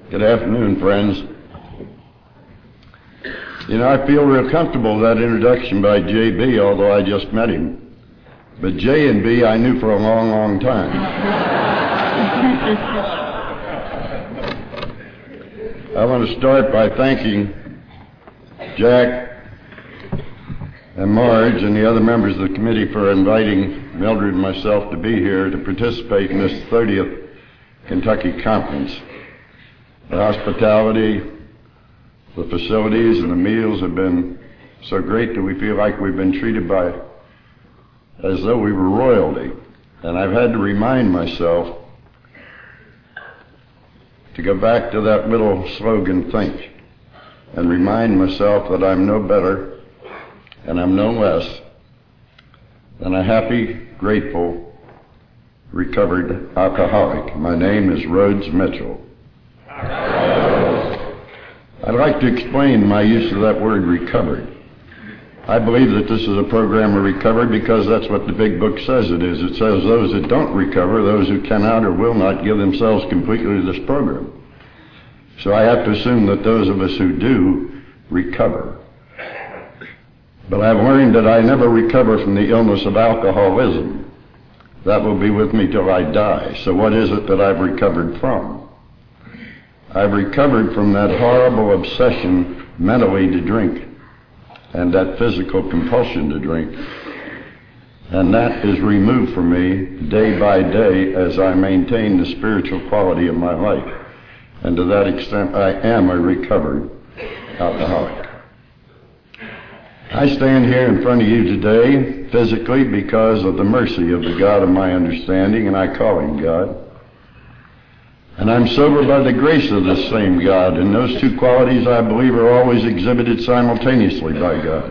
Good afternoon, friends. You know, I feel real comfortable with that introduction by J.B., although I just met him. But J and B I knew for a long, long time. I want to start by thanking Jack and Marge and the other members of the committee for inviting Mildred and myself to be here to participate in this 30th Kentucky Conference. The hospitality, the facilities, and the meals have been so great that we feel like we've been treated as though we were royalty. And I've had to remind myself to go back to that little slogan, think, and remind myself that I'm no better and I'm no less than a happy, grateful, recovered alcoholic. My name is Rhodes Mitchell. I'd like to explain my use of that word, recovered. I believe that this is a program of recovery because that's what the big book says it is. It says those that don't recover, those who cannot or will not give themselves completely to this program. So I have to assume that those of us who do recover. But I've learned that I never recover from the illness of alcoholism. That will be with me till I die. So what is it that I've recovered from? I've recovered from that horrible obsession mentally to drink and that physical compulsion to drink. And that is removed from me day by day as I maintain the spiritual quality of my life. And to that extent, I am a recovered alcoholic. I stand here in front of you today physically because of the mercy of the God of my understanding, and I call him God. And I'm sober by the grace of this same God, and those two qualities, I believe, are always exhibited simultaneously by God.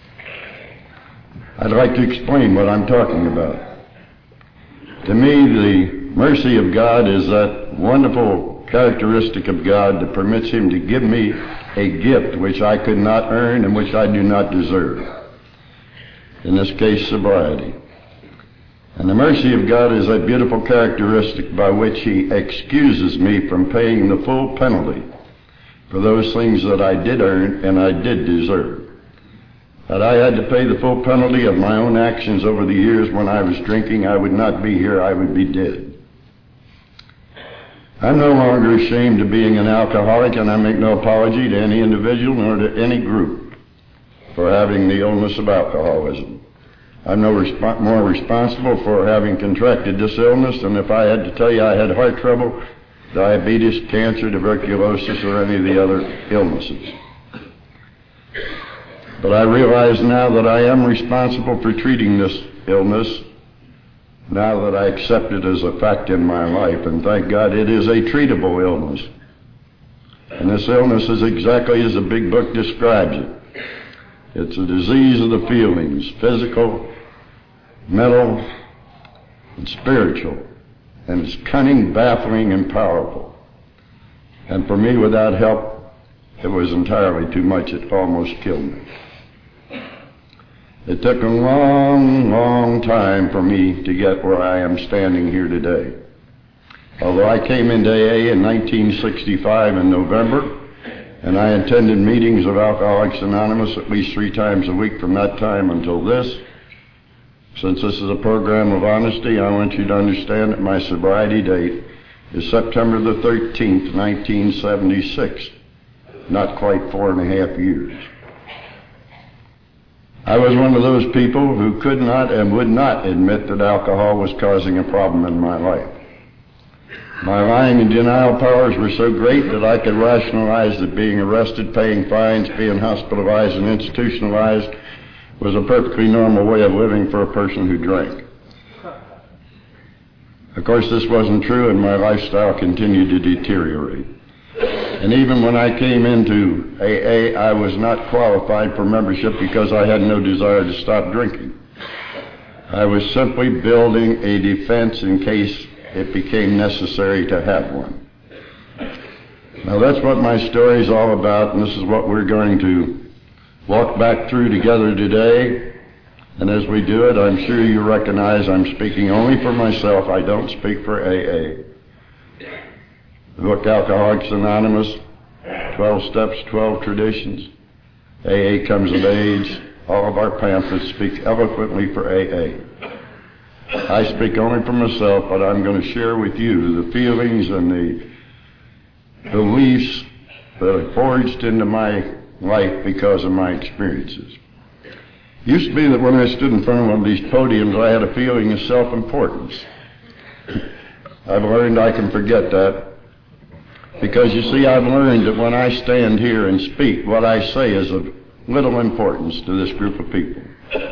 I'd like to explain what I'm talking about. To me, the mercy of God is that wonderful characteristic of God that permits him to give me a gift which I could not earn and which I do not deserve. In this case, sobriety. And the mercy of God is a beautiful characteristic by which he excuses me from paying the full penalty for those things that I did earn and I did deserve. Had I had to pay the full penalty of my own actions over the years when I was drinking, I would not be here, I would be dead. I'm no longer ashamed of being an alcoholic, and I make no apology to any individual nor to any group for having the illness of alcoholism. I'm no more responsible for having contracted this illness than if I had to tell you I had heart trouble, diabetes, cancer, tuberculosis, or any of the other illnesses. But I realize now that I am responsible for treating this illness, now that I accept it as a fact in my life, and thank God it is a treatable illness. And this illness is exactly as the big book describes it. It's a disease of the feelings, physical, mental, and spiritual. And it's cunning, baffling, and powerful. And for me, without help, it was entirely too much. It almost killed me. It took a long, long time for me to get where I am standing here today. Although I came into AA in 1965 in November, and I attended meetings of Alcoholics Anonymous at least 3 times a week from that time until this. Since this is a program of honesty, I want you to understand that my sobriety date is September the 13th, 1976. Not quite 4.5 years. I was one of those people who could not and would not admit that alcohol was causing a problem in my life. My lying and denial powers were so great that I could rationalize that being arrested, paying fines, being hospitalized and institutionalized was a perfectly normal way of living for a person who drank. Of course, this wasn't true, and my lifestyle continued to deteriorate. And even when I came into AA, I was not qualified for membership because I had no desire to stop drinking. I was simply building a defense in case it became necessary to have one. Now that's what my story is all about, and this is what we're going to walk back through together today. And as we do it, I'm sure you recognize I'm speaking only for myself. I don't speak for AA. the book Alcoholics Anonymous, 12 Steps, 12 Traditions, AA Comes of Age. All of our pamphlets speak eloquently for AA. I speak only for myself, but I'm going to share with you the feelings and the beliefs that are forged into my life because of my experiences. It used to be that when I stood in front of one of these podiums, I had a feeling of self-importance. I've learned I can forget that, because you see, I've learned that when I stand here and speak, what I say is of little importance to this group of people.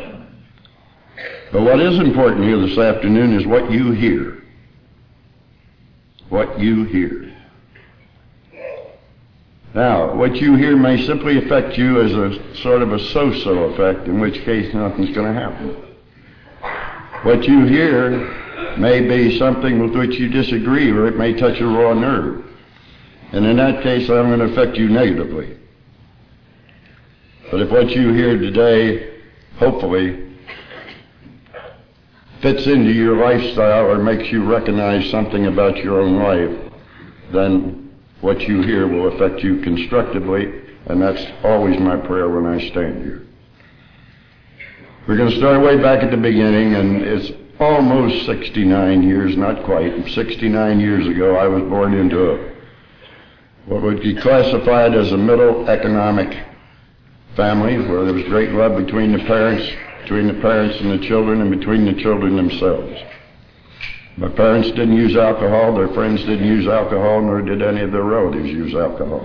But what is important here this afternoon is what you hear. What you hear. Now, what you hear may simply affect you as a sort of a so-so effect, in which case nothing's going to happen. What you hear may be something with which you disagree, or it may touch a raw nerve. And in that case, I'm going to affect you negatively. But if what you hear today, hopefully, fits into your lifestyle or makes you recognize something about your own life, then what you hear will affect you constructively, and that's always my prayer when I stand here. We're going to start way back at the beginning, and it's almost 69 years, not quite. 69 years ago, I was born into what would be classified as a middle economic family, where there was great love between the parents and the children, and between the children themselves. My parents didn't use alcohol, their friends didn't use alcohol, nor did any of their relatives use alcohol.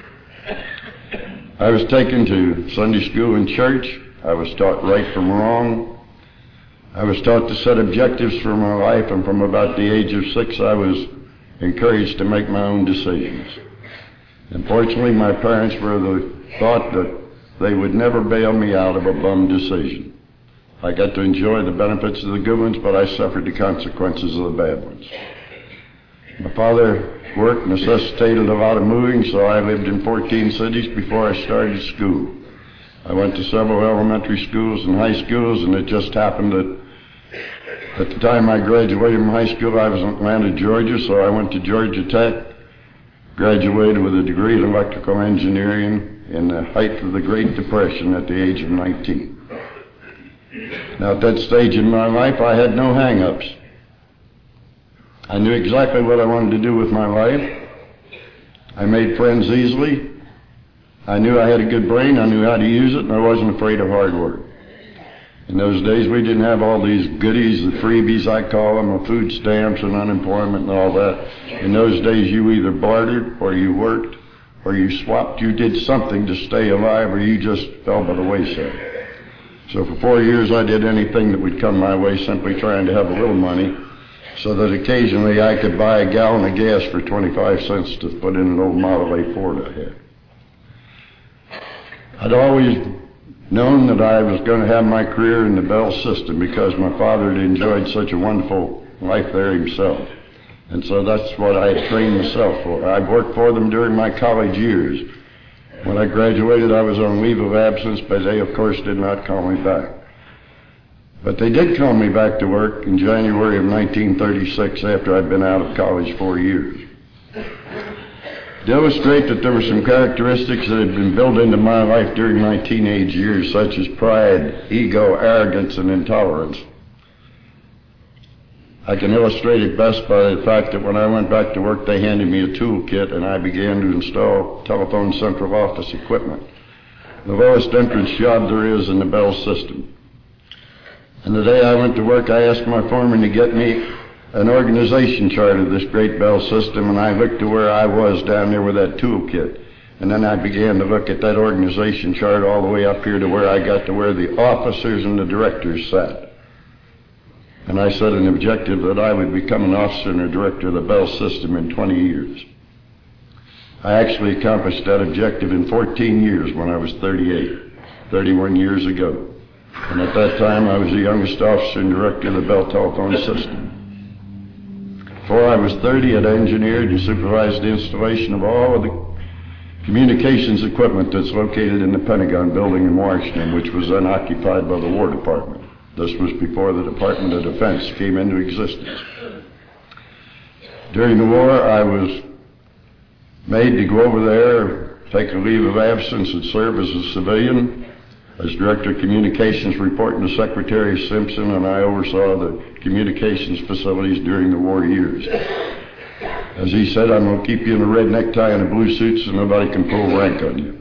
I was taken to Sunday school and church. I was taught right from wrong. I was taught to set objectives for my life, and from about the age of 6, I was encouraged to make my own decisions. Unfortunately, my parents were the thought that they would never bail me out of a bum decision. I got to enjoy the benefits of the good ones, but I suffered the consequences of the bad ones. My father work necessitated a lot of moving, so I lived in 14 cities before I started school. I went to several elementary schools and high schools, and it just happened that at the time I graduated from high school, I was in Atlanta, Georgia, so I went to Georgia Tech, graduated with a degree in electrical engineering in the height of the Great Depression at the age of 19. Now, at that stage in my life, I had no hang-ups. I knew exactly what I wanted to do with my life. I made friends easily. I knew I had a good brain. I knew how to use it, and I wasn't afraid of hard work. In those days, we didn't have all these goodies, the freebies, I call them, of food stamps and unemployment and all that. In those days, you either bartered, or you worked, or you swapped. You did something to stay alive, or you just fell by the wayside. So for 4 years, I did anything that would come my way, simply trying to have a little money, so that occasionally I could buy a gallon of gas for 25 cents to put in an old Model A Ford I had. I'd always known that I was going to have my career in the Bell system, because my father had enjoyed such a wonderful life there himself. And so that's what I had trained myself for. I worked for them during my college years. When I graduated, I was on leave of absence, but they, of course, did not call me back. But they did call me back to work in January of 1936, after I'd been out of college 4 years. To illustrate that there were some characteristics that had been built into my life during my teenage years, such as pride, ego, arrogance, and intolerance. I can illustrate it best by the fact that when I went back to work, they handed me a toolkit, and I began to install telephone central office equipment, the lowest entrance job there is in the Bell system. And the day I went to work, I asked my foreman to get me an organization chart of this great Bell system, and I looked to where I was down there with that toolkit. And then I began to look at that organization chart all the way up here to where I got to where the officers and the directors sat. And I set an objective that I would become an officer and a director of the Bell system in 20 years. I actually accomplished that objective in 14 years when I was 38, 31 years ago. And at that time, I was the youngest officer and director of the Bell telephone system. Before I was 30, I'd engineered and supervised the installation of all of the communications equipment that's located in the Pentagon building in Washington, which was then occupied by the War Department. This was before the Department of Defense came into existence. During the war, I was made to go over there, take a leave of absence and serve as a civilian, as Director of Communications, reporting to Secretary Simpson, and I oversaw the communications facilities during the war years. As he said, I'm going to keep you in a red necktie and a blue suit so nobody can pull rank on you.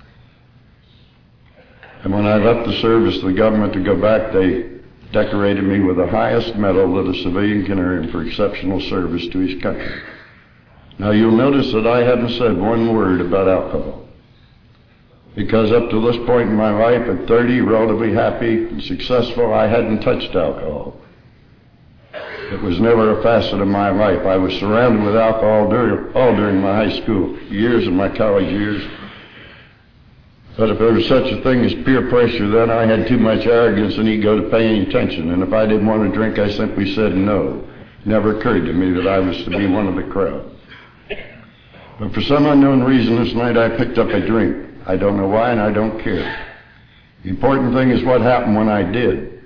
And when I left the service of the government to go back, they decorated me with the highest medal that a civilian can earn for exceptional service to his country. Now you'll notice that I hadn't said one word about alcohol, because up to this point in my life, at 30, relatively happy and successful, I hadn't touched alcohol. It was never a facet of my life. I was surrounded with alcohol all during my high school years and my college years. But if there was such a thing as peer pressure, then I had too much arrogance and ego to pay any attention. And if I didn't want to drink, I simply said no. It never occurred to me that I was to be one of the crowd. But for some unknown reason this night I picked up a drink. I don't know why and I don't care. The important thing is what happened when I did.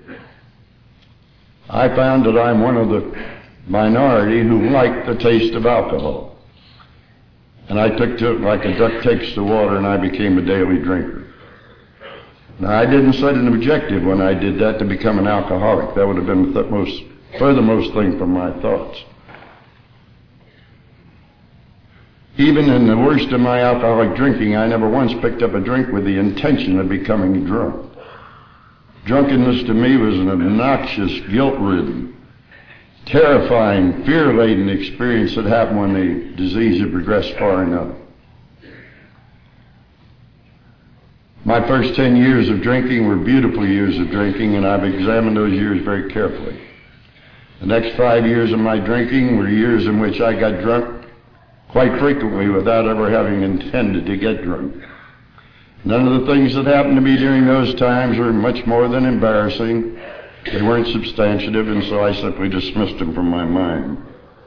I found that I'm one of the minority who liked the taste of alcohol. And I took to it like a duck takes to water, and I became a daily drinker. Now, I didn't set an objective when I did that to become an alcoholic. That would have been the furthermost thing from my thoughts. Even in the worst of my alcoholic drinking, I never once picked up a drink with the intention of becoming drunk. Drunkenness to me was an obnoxious, guilt-ridden, terrifying, fear-laden experience that happened when the disease had progressed far enough. My first 10 years of drinking were beautiful years of drinking, and I've examined those years very carefully. The next 5 years of my drinking were years in which I got drunk quite frequently without ever having intended to get drunk. None of the things that happened to me during those times were much more than embarrassing. They weren't substantive, and so I simply dismissed them from my mind.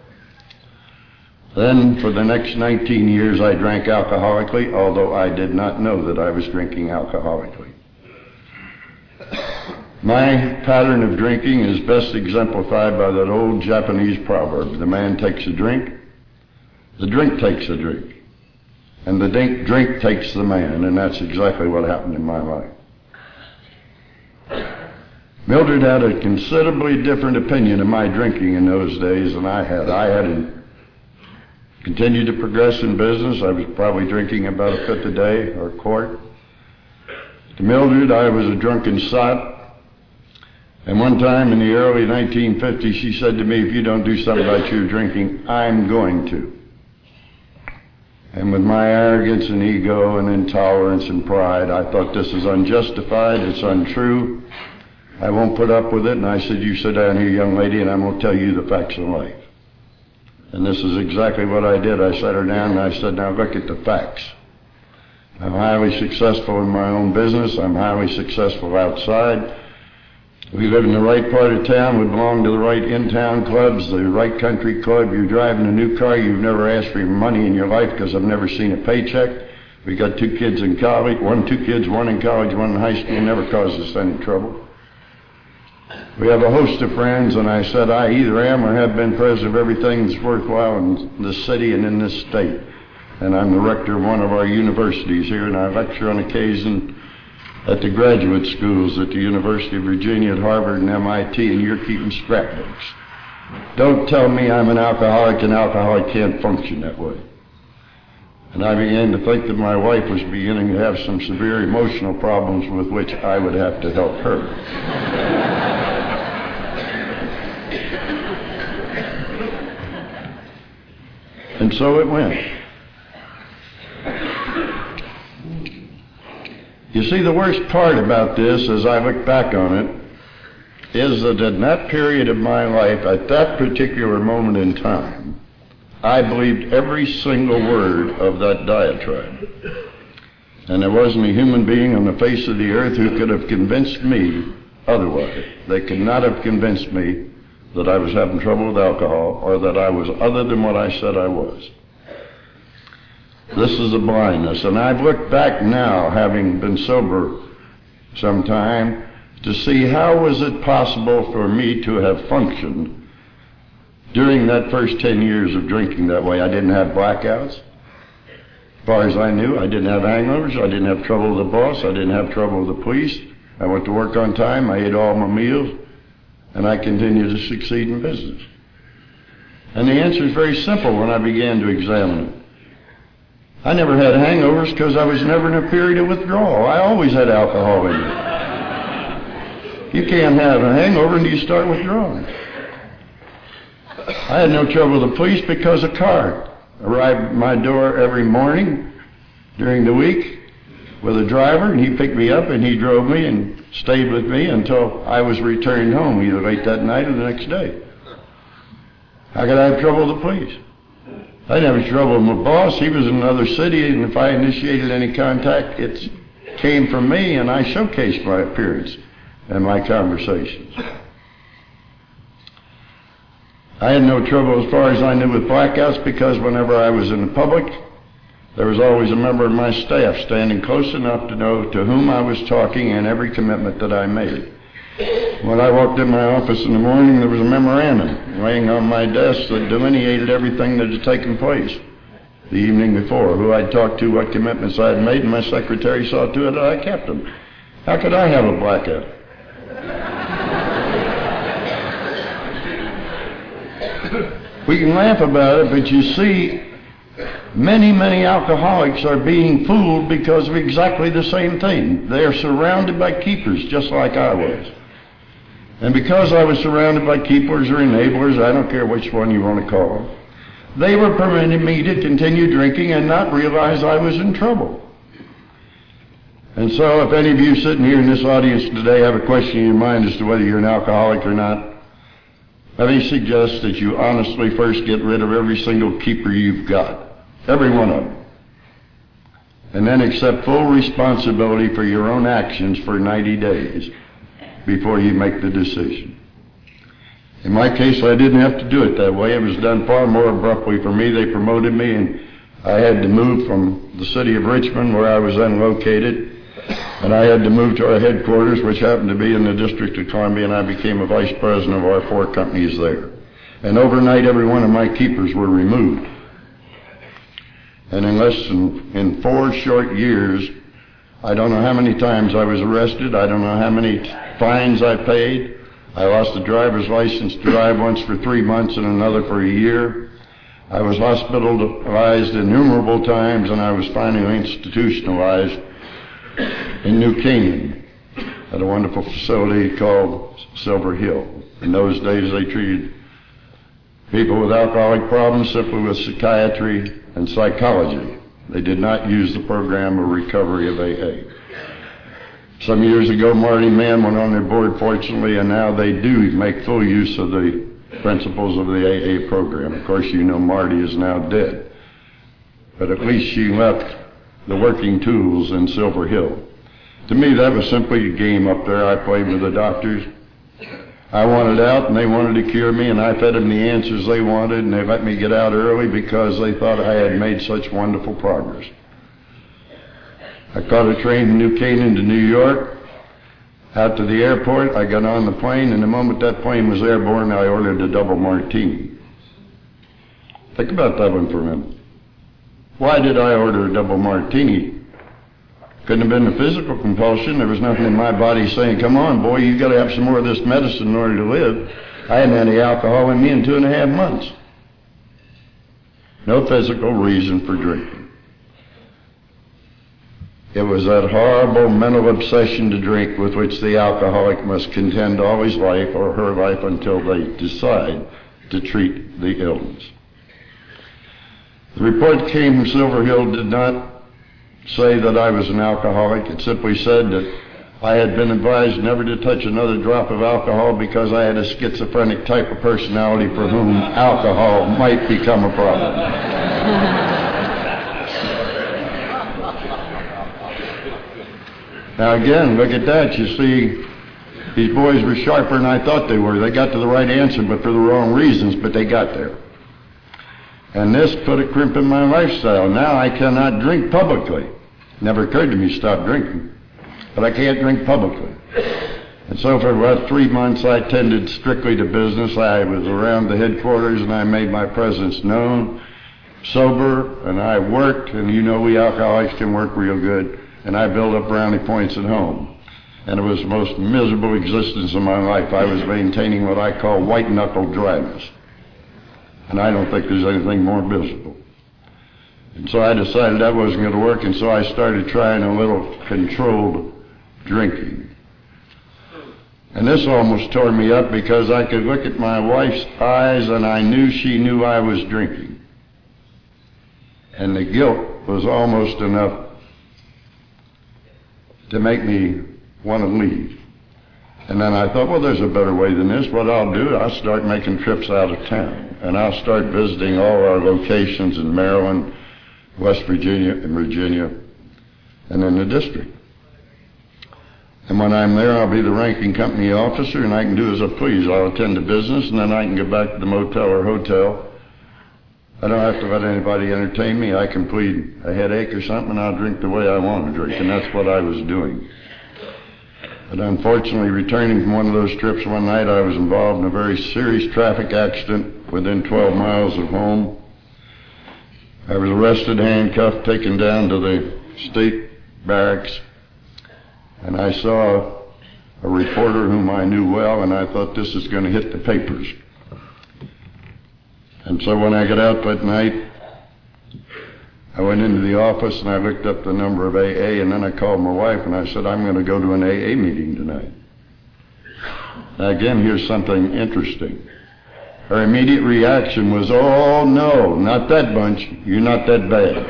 Then, for the next 19 years, I drank alcoholically, although I did not know that I was drinking alcoholically. My pattern of drinking is best exemplified by that old Japanese proverb: the man takes a drink, the drink takes a drink, and the drink takes the man, and that's exactly what happened in my life. Mildred had a considerably different opinion of my drinking in those days than I had. I had continued to progress in business. I was probably drinking about a fifth a day or a quart. To Mildred, I was a drunken sot. And one time in the early 1950s, she said to me, if you don't do something about your drinking, I'm going to. And with my arrogance and ego and intolerance and pride, I thought this is unjustified, it's untrue. I won't put up with it. And I said, you sit down here, young lady, and I'm going to tell you the facts of life. And this is exactly what I did. I sat her down and I said, now look at the facts. I'm highly successful in my own business. I'm highly successful outside. We live in the right part of town. We belong to the right in-town clubs, the right country club. You're driving a new car. You've never asked for money in your life because I've never seen a paycheck. We got 2 kids in college, two kids, one in college, one in high school. Never caused us any trouble. We have a host of friends, and I said I either am or have been president of everything that's worthwhile in this city and in this state. And I'm the rector of one of our universities here, and I lecture on occasion at the graduate schools at the University of Virginia, at Harvard, and MIT, and you're keeping scrapbooks. Don't tell me I'm an alcoholic, and alcoholic can't function that way. And I began to think that my wife was beginning to have some severe emotional problems with which I would have to help her. And so it went. You see, the worst part about this, as I look back on it, is that in that period of my life, at that particular moment in time, I believed every single word of that diatribe. And there wasn't a human being on the face of the earth who could have convinced me otherwise. They could not have convinced me that I was having trouble with alcohol or that I was other than what I said I was. This is a blindness. And I've looked back now, having been sober some time, to see how was it possible for me to have functioned during that first 10 years of drinking that way. I didn't have blackouts. As far as I knew, I didn't have hangovers, I didn't have trouble with the boss, I didn't have trouble with the police. I went to work on time, I ate all my meals, and I continued to succeed in business. And the answer is very simple when I began to examine it. I never had hangovers because I was never in a period of withdrawal. I always had alcohol in me. You can't have a hangover until you start withdrawing. I had no trouble with the police because a car arrived at my door every morning during the week with a driver, and he picked me up and he drove me and stayed with me until I was returned home, either late that night or the next day. How could I have trouble with the police? I didn't have any trouble with my boss. He was in another city, and if I initiated any contact, it came from me, and I showcased my appearance and my conversations. I had no trouble, as far as I knew, with blackouts because whenever I was in the public, there was always a member of my staff standing close enough to know to whom I was talking and every commitment that I made. When I walked in my office in the morning, there was a memorandum laying on my desk that delineated everything that had taken place the evening before, who I'd talked to, what commitments I had made, and my secretary saw to it that I kept them. How could I have a blackout? We can laugh about it, but you see, many, many alcoholics are being fooled because of exactly the same thing. They are surrounded by keepers, just like I was. And because I was surrounded by keepers or enablers, I don't care which one you want to call them, they were permitting me to continue drinking and not realize I was in trouble. And so if any of you sitting here in this audience today have a question in your mind as to whether you're an alcoholic or not, let me suggest that you honestly first get rid of every single keeper you've got, every one of them, and then accept full responsibility for your own actions for 90 days before you make the decision. In my case, I didn't have to do it that way. It was done far more abruptly for me. They promoted me, and I had to move from the city of Richmond, where I was then located, and I had to move to our headquarters, which happened to be in the District of Columbia, and I became a vice president of our 4 companies there. And overnight, every one of my keepers were removed. And in 4 short years, I don't know how many times I was arrested. I don't know how many fines I paid. I lost a driver's license to drive once for 3 months and another for a year. I was hospitalized innumerable times, and I was finally institutionalized in New Canaan at a wonderful facility called Silver Hill. In those days, they treated people with alcoholic problems simply with psychiatry and psychology. They did not use the program of recovery of AA. Some years ago, Marty Mann went on their board, fortunately, and now they do make full use of the principles of the AA program. Of course, you know Marty is now dead, but at least she left the working tools in Silver Hill. To me, that was simply a game up there. I played with the doctors. I wanted out, and they wanted to cure me, and I fed them the answers they wanted, and they let me get out early because they thought I had made such wonderful progress. I caught a train from New Canaan to New York. Out to the airport, I got on the plane, and the moment that plane was airborne, I ordered a double martini. Think about that one for a minute. Why did I order a double martini? Couldn't have been a physical compulsion. There was nothing in my body saying, come on, boy, you've got to have some more of this medicine in order to live. I hadn't had any alcohol in me in 2.5 months. No physical reason for drinking. It was that horrible mental obsession to drink with which the alcoholic must contend all his life or her life until they decide to treat the illness. The report that came from Silver Hill did not say that I was an alcoholic. It simply said that I had been advised never to touch another drop of alcohol because I had a schizophrenic type of personality for whom alcohol might become a problem. Now again, look at that. You see, these boys were sharper than I thought they were. They got to the right answer, but for the wrong reasons, but they got there. And this put a crimp in my lifestyle. Now I cannot drink publicly. Never occurred to me to stop drinking. But I can't drink publicly. And so for about 3 months I tended strictly to business. I was around the headquarters and I made my presence known. sober, and I worked, and you know we alcoholics can work real good, and I built up brownie points at home. And it was the most miserable existence of my life. I was maintaining what I call white-knuckle dryness. And I don't think there's anything more miserable. And so I decided that wasn't going to work, and so I started trying a little controlled drinking. And this almost tore me up because I could look at my wife's eyes and I knew she knew I was drinking. And the guilt was almost enough to make me want to leave. And then I thought, well, there's a better way than this. What I'll do, I'll start making trips out of town. And I'll start visiting all our locations in Maryland, West Virginia, and Virginia, and in the district. And when I'm there, I'll be the ranking company officer, and I can do as I please. I'll attend to business, and then I can go back to the motel or hotel. I don't have to let anybody entertain me. I can plead a headache or something, and I'll drink the way I want to drink, and that's what I was doing. But unfortunately, returning from one of those trips one night, I was involved in a very serious traffic accident within 12 miles of home. I was arrested, handcuffed, taken down to the state barracks, and I saw a reporter whom I knew well, and I thought, this is going to hit the papers. And so when I got out that night, I went into the office and I looked up the number of AA, and then I called my wife and I said, I'm going to go to an AA meeting tonight. Now again, here's something interesting. Her immediate reaction was, oh no, not that bunch, you're not that bad.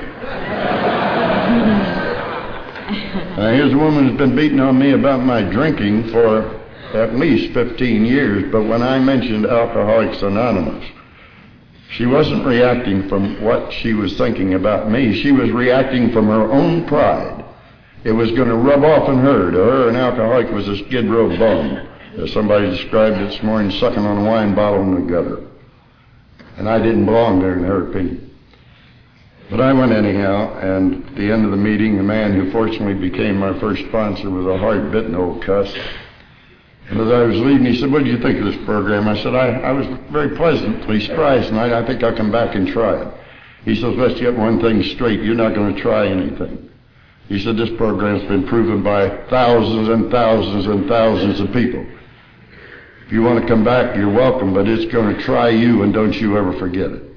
Now here's a woman who's been beating on me about my drinking for at least 15 years, but when I mentioned Alcoholics Anonymous, she wasn't reacting from what she was thinking about me. She was reacting from her own pride. It was going to rub off on her. To her, an alcoholic was a Skid Row bum, as somebody described it this morning, sucking on a wine bottle in the gutter. And I didn't belong there in her opinion. But I went anyhow, and at the end of the meeting, the man who fortunately became my first sponsor was a hard-bitten old cuss. And as I was leaving, he said, what did you think of this program? I said, I was very pleasantly surprised tonight. I think I'll come back and try it. He says, let's get one thing straight. You're not going to try anything. He said, this program's been proven by thousands and thousands and thousands of people. If you want to come back, you're welcome, but it's going to try you, and don't you ever forget it.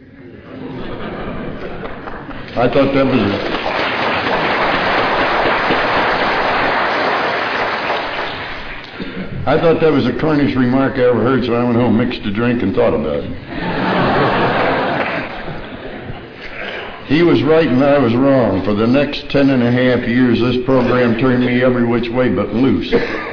I thought that was I thought that was the corniest remark I ever heard, so I went home, mixed a drink, and thought about it. He was right and I was wrong. For the next 10.5 years, this program turned me every which way but loose.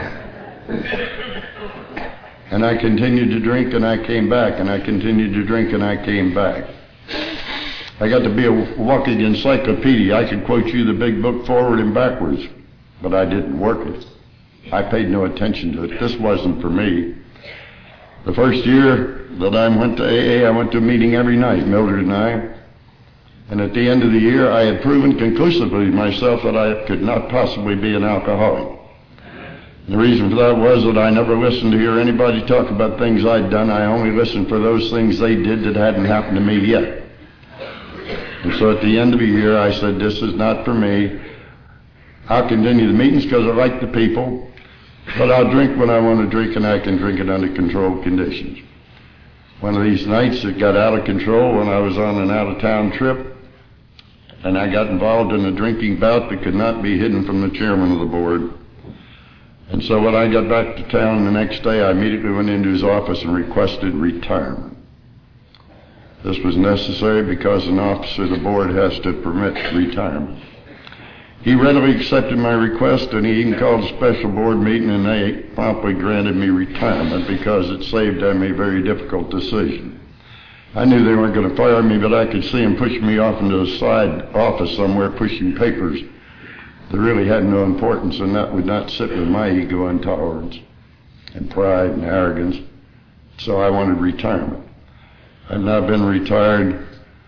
And I continued to drink, and I came back, and I continued to drink, and I came back. I got to be a walking encyclopedia. I could quote you the big book forward and backwards, but I didn't work it. I paid no attention to it. This wasn't for me. The first year that I went to AA, I went to a meeting every night, Mildred and I. And at the end of the year, I had proven conclusively to myself that I could not possibly be an alcoholic. And the reason for that was that I never listened to hear anybody talk about things I'd done. I only listened for those things they did that hadn't happened to me yet. And so at the end of the year, I said, this is not for me. I'll continue the meetings because I like the people. But I'll drink when I want to drink, and I can drink it under controlled conditions. One of these nights it got out of control when I was on an out-of-town trip, and I got involved in a drinking bout that could not be hidden from the chairman of the board. And so when I got back to town the next day, I immediately went into his office and requested retirement. This was necessary because an officer of the board has to permit retirement. He readily accepted my request, and he even called a special board meeting, and they promptly granted me retirement because it saved them a very difficult decision. I knew they weren't going to fire me, but I could see them pushing me off into a side office somewhere, pushing papers that really had no importance, and that would not sit with my ego and tolerance and pride and arrogance. So I wanted retirement. I've now been retired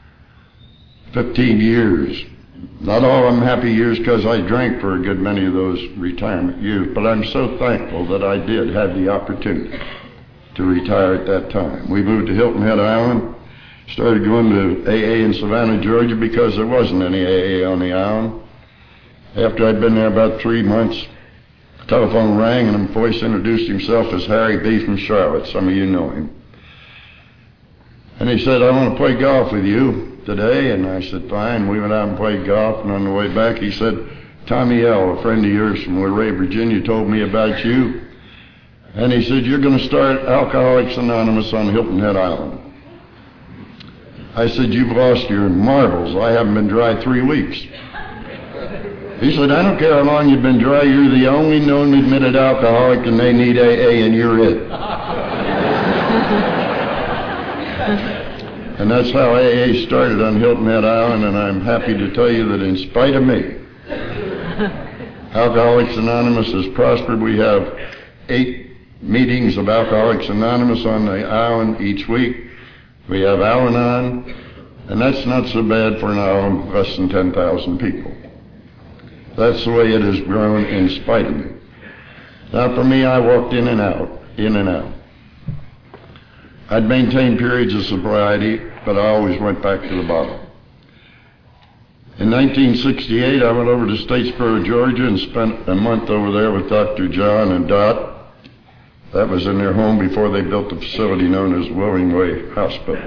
15 years. Not all of them happy years because I drank for a good many of those retirement years, but I'm so thankful that I did have the opportunity to retire at that time. We moved to Hilton Head Island, Started going to AA in Savannah, Georgia, because there wasn't any AA on the island. After I'd been there about 3 months, the telephone rang and a voice introduced himself as Harry B. from Charlotte. Some of you know him. And he said, I want to play golf with you today. And I said, fine. We went out and played golf, and on the way back he said, Tommy L., a friend of yours from Luray, Virginia, told me about you. And he said, you're going to start Alcoholics Anonymous on Hilton Head Island. I said, you've lost your marbles. I haven't been dry 3 weeks. He said, I don't care how long you've been dry. You're the only known admitted alcoholic, and they need AA, and you're it. And that's how AA started on Hilton Head Island, and I'm happy to tell you that in spite of me, Alcoholics Anonymous has prospered. We have 8 meetings of Alcoholics Anonymous on the island each week. We have Al-Anon, and that's not so bad for an island of less than 10,000 people. That's the way it has grown in spite of me. Now for me, I walked in and out, in and out. I'd maintained periods of sobriety, but I always went back to the bottle. In 1968, I went over to Statesboro, Georgia, and spent a month over there with Dr. John and Dot. That was in their home before they built the facility known as Willing Way Hospital.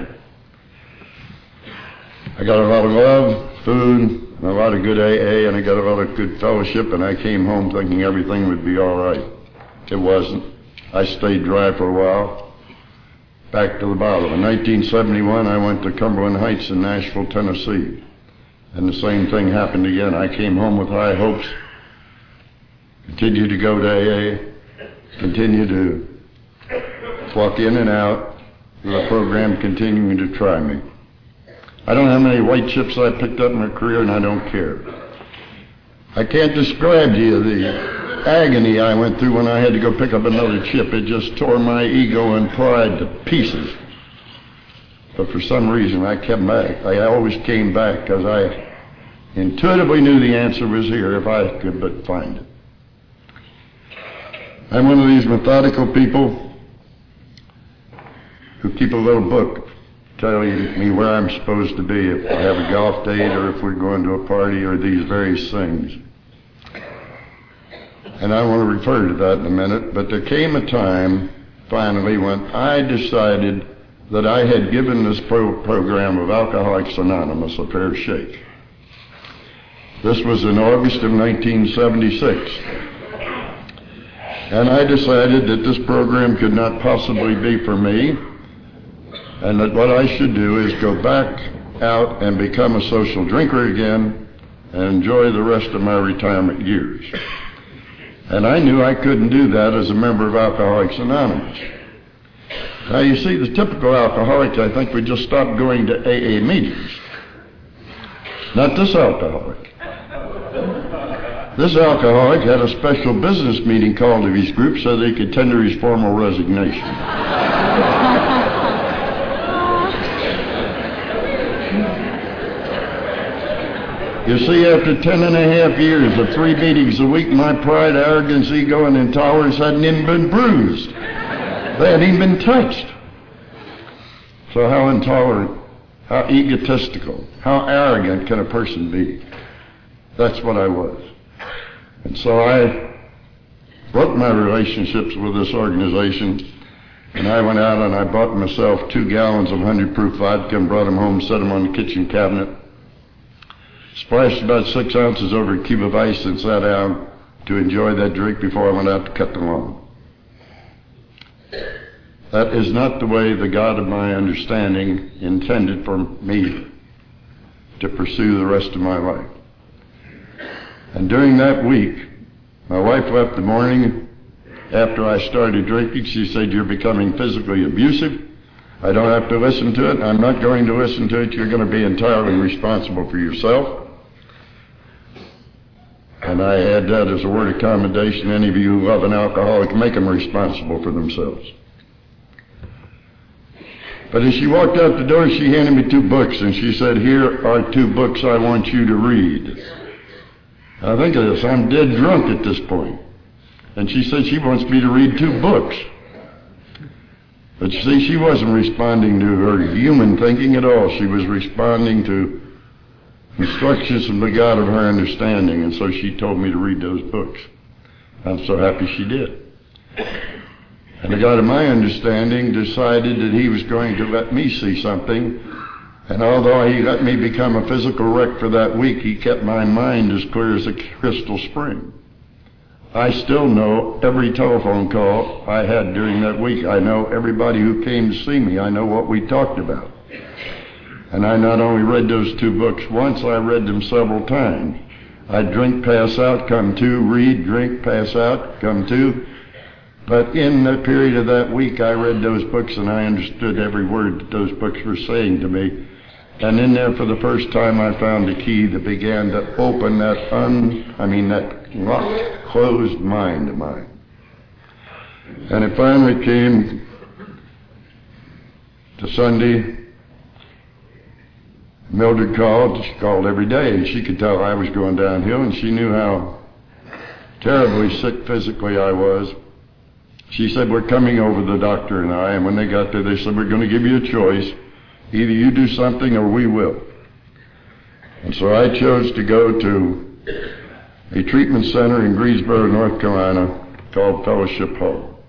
I got a lot of love, food, a lot of good AA, and I got a lot of good fellowship, and I came home thinking everything would be all right. It wasn't. I stayed dry for a while, back to the bottle. In 1971, I went to Cumberland Heights in Nashville, Tennessee, and the same thing happened again. I came home with high hopes, continued to go to AA, continue to walk in and out, the program continuing to try me. I don't know how many white chips I picked up in my career, and I don't care. I can't describe to you the agony I went through when I had to go pick up another chip. It just tore my ego and pride to pieces. But for some reason, I kept back. I always came back because I intuitively knew the answer was here if I could but find it. I'm one of these methodical people who keep a little book telling me where I'm supposed to be if I have a golf date or if we're going to a party or these various things. And I want to refer to that in a minute, but there came a time, finally, when I decided that I had given this program of Alcoholics Anonymous a fair shake. This was in August of 1976. And I decided that this program could not possibly be for me, and that what I should do is go back out and become a social drinker again and enjoy the rest of my retirement years. And I knew I couldn't do that as a member of Alcoholics Anonymous. Now you see, the typical alcoholic, I think, would just stop going to AA meetings. Not this alcoholic. This alcoholic had a special business meeting called to his group so they could tender his formal resignation. You see, after 10 and a half years of 3 meetings a week, my pride, arrogance, ego, and intolerance hadn't even been bruised. They hadn't even been touched. So how intolerant, how egotistical, how arrogant can a person be? That's what I was. And so I broke my relationships with this organization, and I went out and I bought myself 2 gallons of 100 proof vodka and brought them home, set them on the kitchen cabinet, splashed about 6 ounces over a cube of ice and sat down to enjoy that drink before I went out to cut the lawn. That is not the way the God of my understanding intended for me to pursue the rest of my life. And during that week, my wife left the morning after I started drinking. She said, you're becoming physically abusive. I don't have to listen to it. I'm not going to listen to it. You're going to be entirely responsible for yourself. And I add that as a word of commendation. Any of you who love an alcoholic, make them responsible for themselves. But as she walked out the door, she handed me 2 books, and she said, here are 2 books I want you to read. Now think of this, I'm dead drunk at this point. And she said she wants me to read 2 books. But you see, she wasn't responding to her human thinking at all. She was responding to instructions from the God of her understanding, and so she told me to read those books. I'm so happy she did. And the God of my understanding decided that he was going to let me see something, and although he let me become a physical wreck for that week, he kept my mind as clear as a crystal spring. I still know every telephone call I had during that week. I know everybody who came to see me. I know what we talked about. And I not only read those 2 books once, I read them several times. I'd drink, pass out, come to, read, drink, pass out, come to. But in the period of that week, I read those books and I understood every word that those books were saying to me. And in there, for the first time, I found a key that began to open that that locked, closed mind of mine. And it finally came to Sunday. Mildred called. She called every day, and she could tell I was going downhill, and she knew how terribly sick physically I was. She said, we're coming over, the doctor and I, and when they got there, they said, we're going to give you a choice. Either you do something or we will. And so I chose to go to a treatment center in Greensboro, North Carolina, called Fellowship Hall.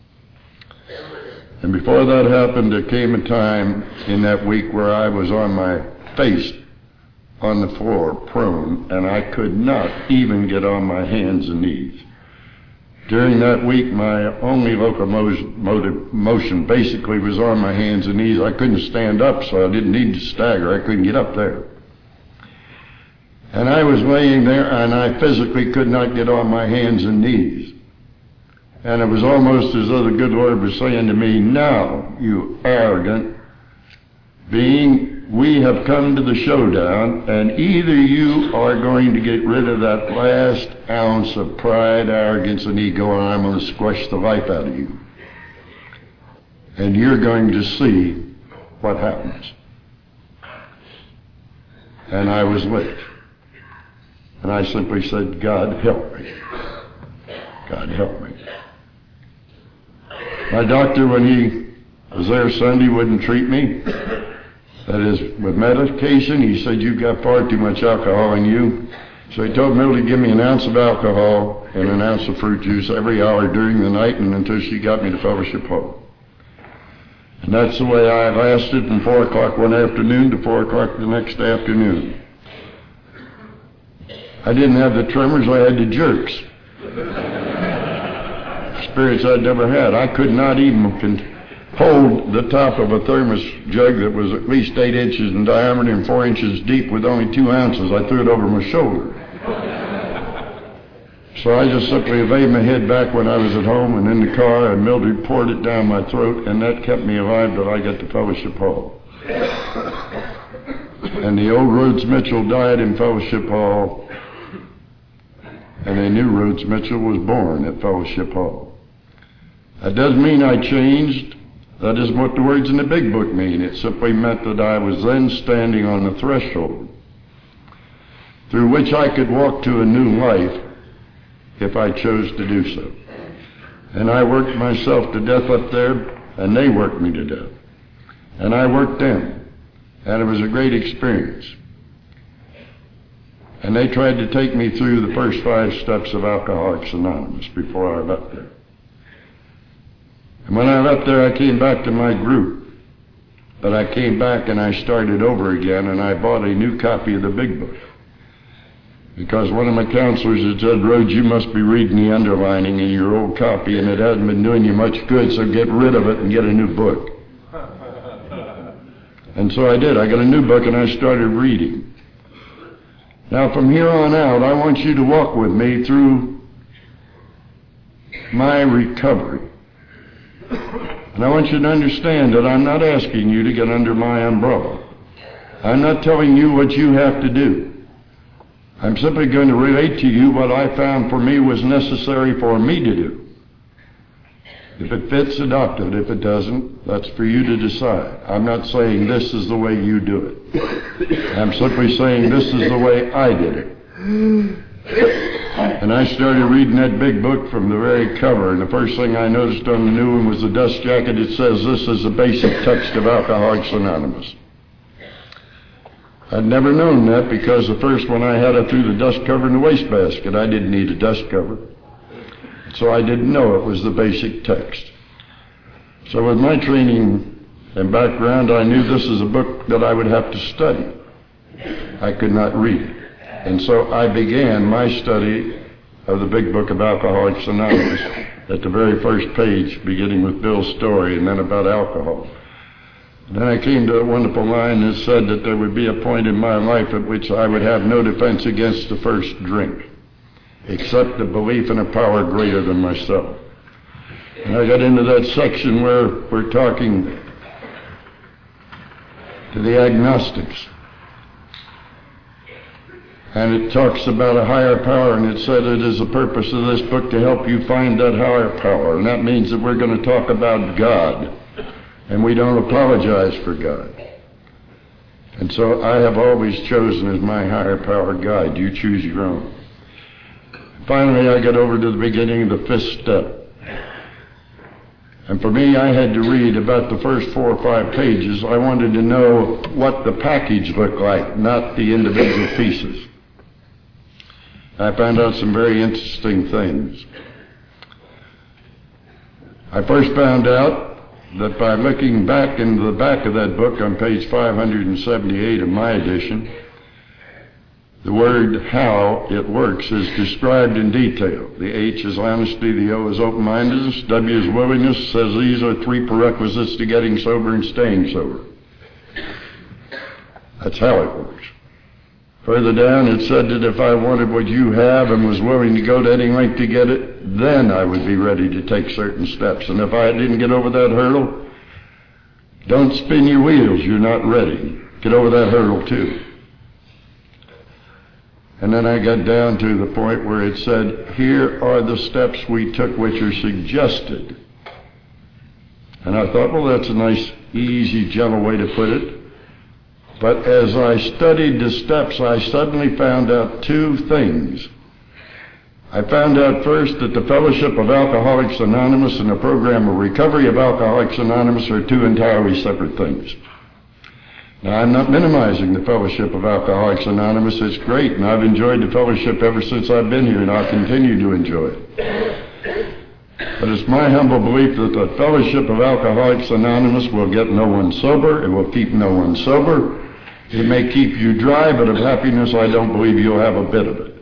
And before that happened, there came a time in that week where I was on my face on the floor, prone, and I could not even get on my hands and knees. During that week, my only locomotive motion basically was on my hands and knees. I couldn't stand up, so I didn't need to stagger. I couldn't get up there. And I was laying there, and I physically could not get on my hands and knees. And it was almost as though the good Lord was saying to me, now, you arrogant being, we have come to the showdown, and either you are going to get rid of that last ounce of pride, arrogance, and ego, and I'm going to squash the life out of you. And you're going to see what happens. And I was lit. And I simply said, God help me. God help me. My doctor, when he was there Sunday, wouldn't treat me. That is, with medication, he said, you've got far too much alcohol in you. So he told Millie to give me an ounce of alcohol and an ounce of fruit juice every hour during the night and until she got me to Fellowship Hall. And that's the way I lasted from 4 o'clock one afternoon to 4 o'clock the next afternoon. I didn't have the tremors, I had the jerks. Experience I'd never had. I could not even hold the top of a thermos jug that was at least 8 inches in diameter and 4 inches deep with only 2 ounces. I threw it over my shoulder. So I just simply laid my head back when I was at home and in the car, and Mildred poured it down my throat, and that kept me alive till I got to Fellowship Hall. And the old Rhodes Mitchell died in Fellowship Hall, and a new Rhodes Mitchell was born at Fellowship Hall. That doesn't mean I changed. That isn't what the words in the big book mean. It simply meant that I was then standing on the threshold through which I could walk to a new life if I chose to do so. And I worked myself to death up there, and they worked me to death. And I worked them, and it was a great experience. And they tried to take me through the first 5 steps of Alcoholics Anonymous before I left there. And when I left there, I came back to my group. But I came back and I started over again, and I bought a new copy of the big book. Because one of my counselors had said, Rhodes, you must be reading the underlining in your old copy, and it hasn't been doing you much good, so get rid of it and get a new book. And so I did. I got a new book and I started reading. Now from here on out, I want you to walk with me through my recovery. And I want you to understand that I'm not asking you to get under my umbrella. I'm not telling you what you have to do. I'm simply going to relate to you what I found for me was necessary for me to do. If it fits, adopt it. If it doesn't, that's for you to decide. I'm not saying this is the way you do it. I'm simply saying this is the way I did it. And I started reading that big book from the very cover, and the first thing I noticed on the new one was the dust jacket. It says, "This is the basic text of Alcoholics Anonymous." I'd never known that because the first one I had, I threw the dust cover in the wastebasket. I didn't need a dust cover. So I didn't know it was the basic text. So with my training and background, I knew this is a book that I would have to study. I could not read it. And so I began my study of the big book of Alcoholics Anonymous at the very first page, beginning with Bill's story and then about alcohol. Then I came to a wonderful line that said that there would be a point in my life at which I would have no defense against the first drink, except the belief in a power greater than myself. And I got into that section where we're talking to the agnostics. And it talks about a higher power, and it said it is the purpose of this book to help you find that higher power. And that means that we're going to talk about God. And we don't apologize for God. And so I have always chosen as my higher power guide. You choose your own. Finally, I got over to the beginning of the fifth step. And for me, I had to read about the first 4 or 5 pages. I wanted to know what the package looked like, not the individual pieces. I found out some very interesting things. I first found out that by looking back into the back of that book on page 578 of my edition, the word how it works is described in detail. The H is honesty, the O is open-mindedness, W is willingness, says these are 3 prerequisites to getting sober and staying sober. That's how it works. Further down, it said that if I wanted what you have and was willing to go to any length to get it, then I would be ready to take certain steps. And if I didn't get over that hurdle, don't spin your wheels, you're not ready. Get over that hurdle too. And then I got down to the point where it said, here are the steps we took which are suggested. And I thought, well, that's a nice, easy, gentle way to put it. But as I studied the steps, I suddenly found out 2 things. I found out first that the Fellowship of Alcoholics Anonymous and the Program of Recovery of Alcoholics Anonymous are 2 entirely separate things. Now, I'm not minimizing the Fellowship of Alcoholics Anonymous. It's great, and I've enjoyed the fellowship ever since I've been here, and I'll continue to enjoy it. But it's my humble belief that the Fellowship of Alcoholics Anonymous will get no one sober. It will keep no one sober. It may keep you dry, but of happiness I don't believe you'll have a bit of it.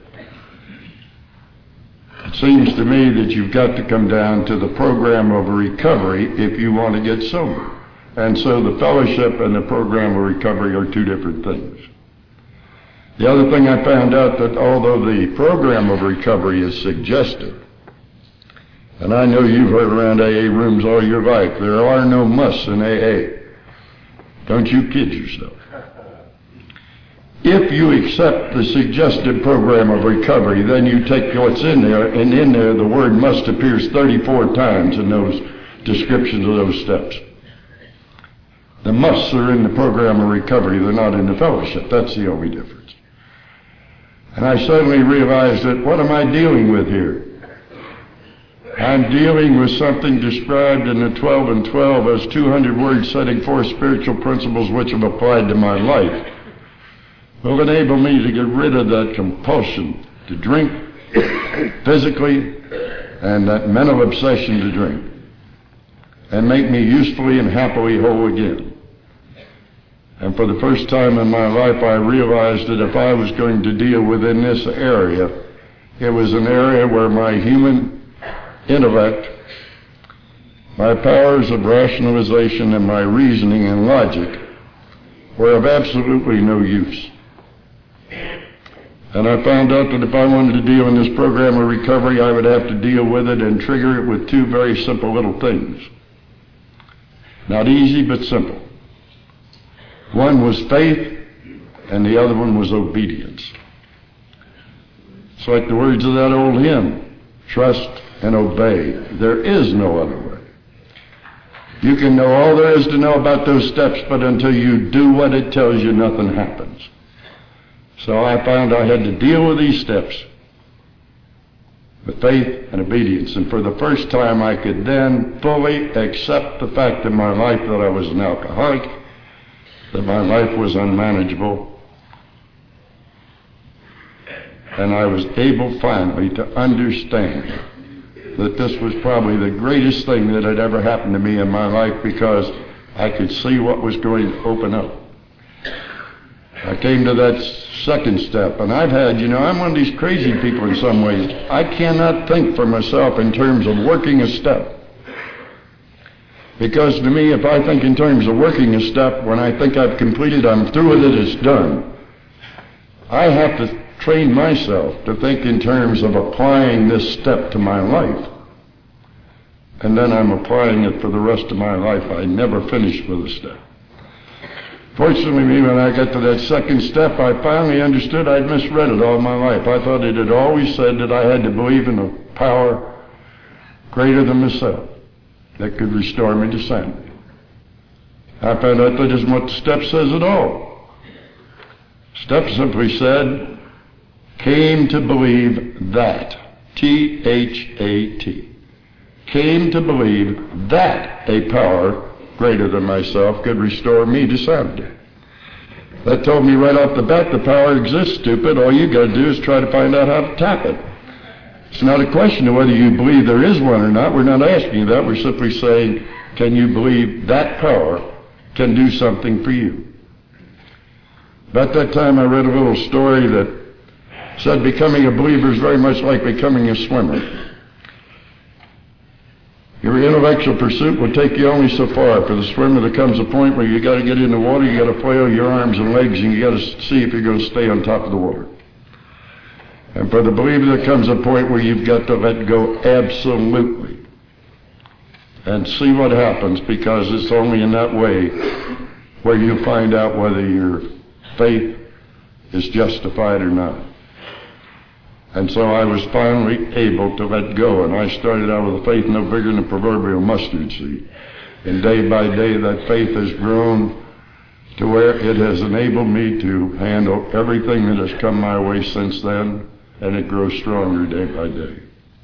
It seems to me that you've got to come down to the program of recovery if you want to get sober. And so the fellowship and the program of recovery are 2 different things. The other thing I found out that although the program of recovery is suggestive, and I know you've heard around AA rooms all your life, there are no musts in AA. Don't you kid yourself. If you accept the suggested program of recovery, then you take what's in there, and in there the word must appears 34 times in those descriptions of those steps. The musts are in the program of recovery, they're not in the fellowship. That's the only difference. And I suddenly realized that what am I dealing with here? I'm dealing with something described in the 12 and 12 as 200 words setting forth spiritual principles which have applied to my life. Will enable me to get rid of that compulsion to drink physically and that mental obsession to drink and make me usefully and happily whole again. And for the first time in my life, I realized that if I was going to deal within this area, it was an area where my human intellect, my powers of rationalization, and my reasoning and logic were of absolutely no use. And I found out that if I wanted to deal in this program of recovery, I would have to deal with it and trigger it with 2 very simple little things. Not easy, but simple. One was faith, and the other one was obedience. It's like the words of that old hymn, trust and obey. There is no other way. You can know all there is to know about those steps, but until you do what it tells you, nothing happens. So I found I had to deal with these steps with faith and obedience. And for the first time, I could then fully accept the fact in my life that I was an alcoholic, that my life was unmanageable, and I was able finally to understand that this was probably the greatest thing that had ever happened to me in my life, because I could see what was going to open up. I came to that second step, and I've had, I'm one of these crazy people in some ways. I cannot think for myself in terms of working a step. Because to me, if I think in terms of working a step, when I think I've completed, I'm through with it, it's done. I have to train myself to think in terms of applying this step to my life. And then I'm applying it for the rest of my life. I never finish with a step. Fortunately, when I got to that second step, I finally understood I'd misread it all my life. I thought it had always said that I had to believe in a power greater than myself that could restore me to sanity. I found out that isn't what the step says at all. Step simply said, came to believe that. T-H-A-T. Came to believe that a power greater than myself could restore me to sanity. That told me right off the bat the power exists, stupid. All you got to do is try to find out how to tap it. It's not a question of whether you believe there is one or not. We're not asking you that. We're simply saying, can you believe that power can do something for you? About that time I read a little story that said becoming a believer is very much like becoming a swimmer. Your intellectual pursuit will take you only so far. For the swimmer, there comes a point where you got to get in the water, you got to flail your arms and legs, and you got to see if you're going to stay on top of the water. And for the believer, there comes a point where you've got to let go absolutely and see what happens, because it's only in that way where you find out whether your faith is justified or not. And so I was finally able to let go, and I started out with a faith no bigger than a proverbial mustard seed. And day by day, that faith has grown to where it has enabled me to handle everything that has come my way since then, and it grows stronger day by day.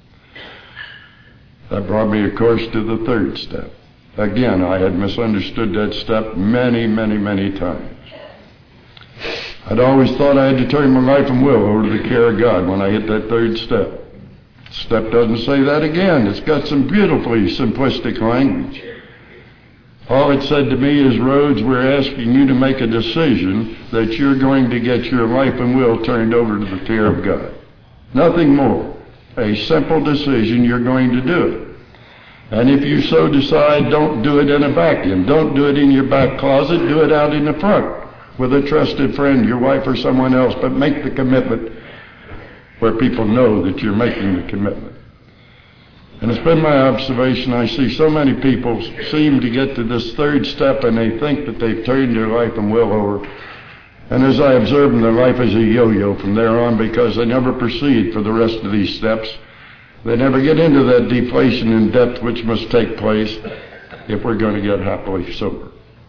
That brought me, of course, to the third step. Again, I had misunderstood that step many, many, many times. I'd always thought I had to turn my life and will over to the care of God when I hit that third step. Step doesn't say that again. It's got some beautifully simplistic language. All it said to me is, Rhodes, we're asking you to make a decision that you're going to get your life and will turned over to the care of God. Nothing more. A simple decision, you're going to do it. And if you so decide, don't do it in a vacuum. Don't do it in your back closet. Do it out in the front with a trusted friend, your wife or someone else, but make the commitment where people know that you're making the commitment. And it's been my observation, I see so many people seem to get to this third step and they think that they've turned their life and will over. And as I observe them, their life is a yo-yo from there on, because they never proceed for the rest of these steps. They never get into that deflation in depth which must take place if we're going to get happily sober.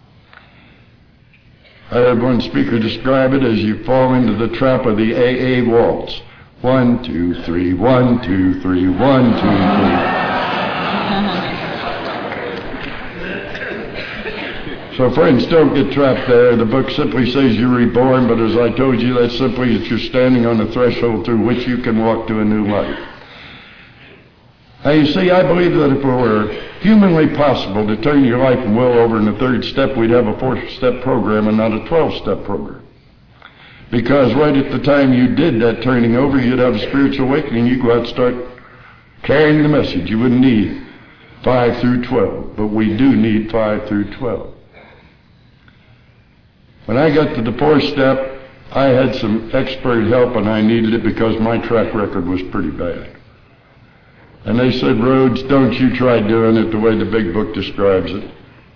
I heard one speaker describe it as you fall into the trap of the AA waltz. 1, 2, 3, 1, 2, 3, 1, 2, 3. So friends, don't get trapped there. The book simply says you're reborn, but as I told you, that's simply that you're standing on the threshold through which you can walk to a new life. Now you see, I believe that if it were humanly possible to turn your life and will over in the third step, we'd have a 4-step program and not a 12-step program. Because right at the time you did that turning over, you'd have a spiritual awakening. You'd go out and start carrying the message. You wouldn't need 5 through 12, but we do need 5 through 12. When I got to the 4th step, I had some expert help, and I needed it because my track record was pretty bad. And they said, Rhodes, don't you try doing it the way the big book describes it.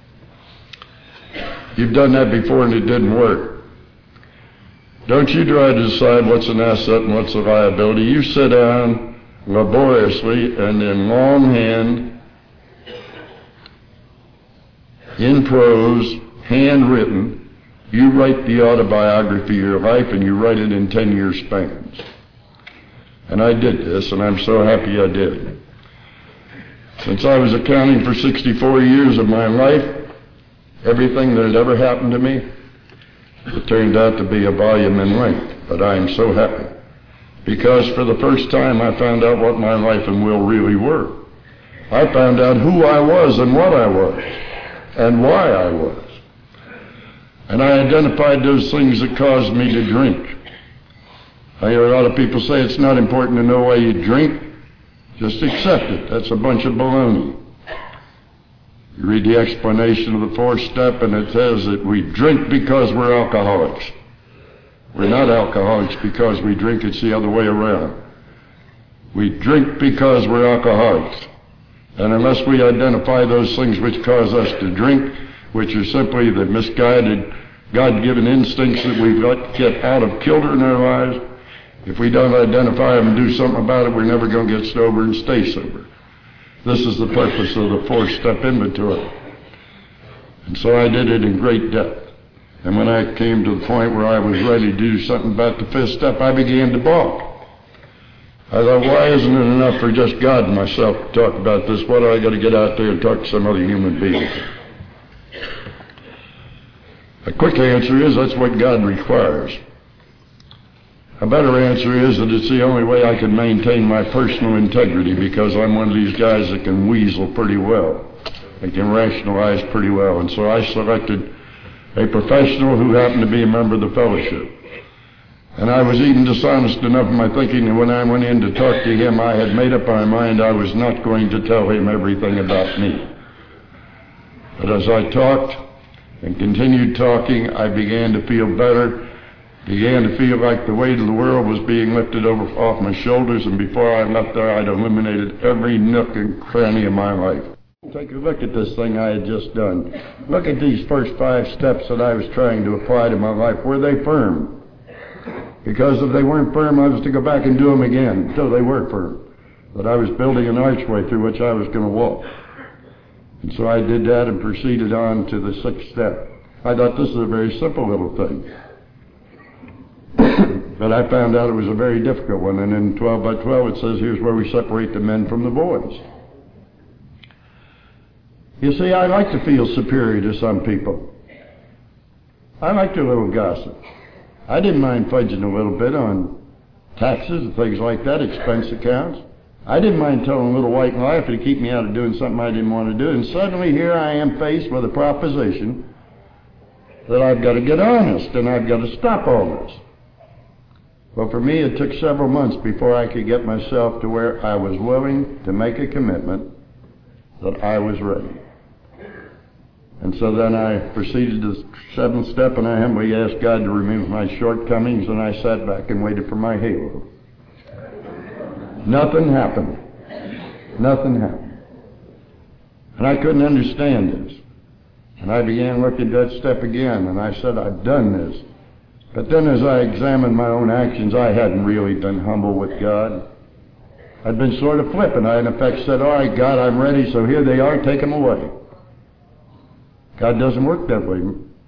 You've done that before and it didn't work. Don't you try to decide what's an asset and what's a liability. You sit down laboriously and in longhand, in prose, handwritten, you write the autobiography of your life, and you write it in 10-year spans. And I did this, and I'm so happy I did. Since I was accounting for 64 years of my life, everything that had ever happened to me, it turned out to be a volume in length. But I am so happy, because for the first time I found out what my life and will really were. I found out who I was and what I was and why I was. And I identified those things that caused me to drink. I hear a lot of people say it's not important to know why you drink. Just accept it. That's a bunch of baloney. You read the explanation of the fourth step, and it says that we drink because we're alcoholics. We're not alcoholics because we drink. It's the other way around. We drink because we're alcoholics. And unless we identify those things which cause us to drink, which are simply the misguided, God-given instincts that we've got to get out of kilter in our lives, if we don't identify them and do something about it, we're never going to get sober and stay sober. This is the purpose of the fourth-step inventory. And so I did it in great depth. And when I came to the point where I was ready to do something about the fifth step, I began to balk. I thought, why isn't it enough for just God and myself to talk about this? Why do I got to get out there and talk to some other human being? A quick answer is that's what God requires. A better answer is that it's the only way I can maintain my personal integrity, because I'm one of these guys that can weasel pretty well. I can rationalize pretty well. And so I selected a professional who happened to be a member of the fellowship. And I was even dishonest enough in my thinking that when I went in to talk to him, I had made up my mind I was not going to tell him everything about me. But as I talked and continued talking, I began to feel better, began to feel like the weight of the world was being lifted off my shoulders, and before I left there, I'd eliminated every nook and cranny of my life. Take a look at this thing I had just done. Look at these first 5 steps that I was trying to apply to my life. Were they firm? Because if they weren't firm, I was to go back and do them again until they were firm. But I was building an archway through which I was going to walk. And so I did that and proceeded on to the 6th step. I thought this is a very simple little thing. But I found out it was a very difficult one. And in 12 by 12 it says here's where we separate the men from the boys. You see, I like to feel superior to some people. I like a little gossip. I didn't mind fudging a little bit on taxes and things like that, expense accounts. I didn't mind telling a little white lie if it'd keep me out of doing something I didn't want to do. And suddenly here I am faced with a proposition that I've got to get honest and I've got to stop all this. Well, for me, it took several months before I could get myself to where I was willing to make a commitment that I was ready. And so then I proceeded to the 7th step, and I humbly asked God to remove my shortcomings, and I sat back and waited for my halo. Nothing happened. Nothing happened. And I couldn't understand this. And I began looking at that step again, and I said, I've done this. But then as I examined my own actions, I hadn't really been humble with God. I'd been sort of flippant. I, in effect, said, all right, God, I'm ready, so here they are, take them away. God doesn't work that way.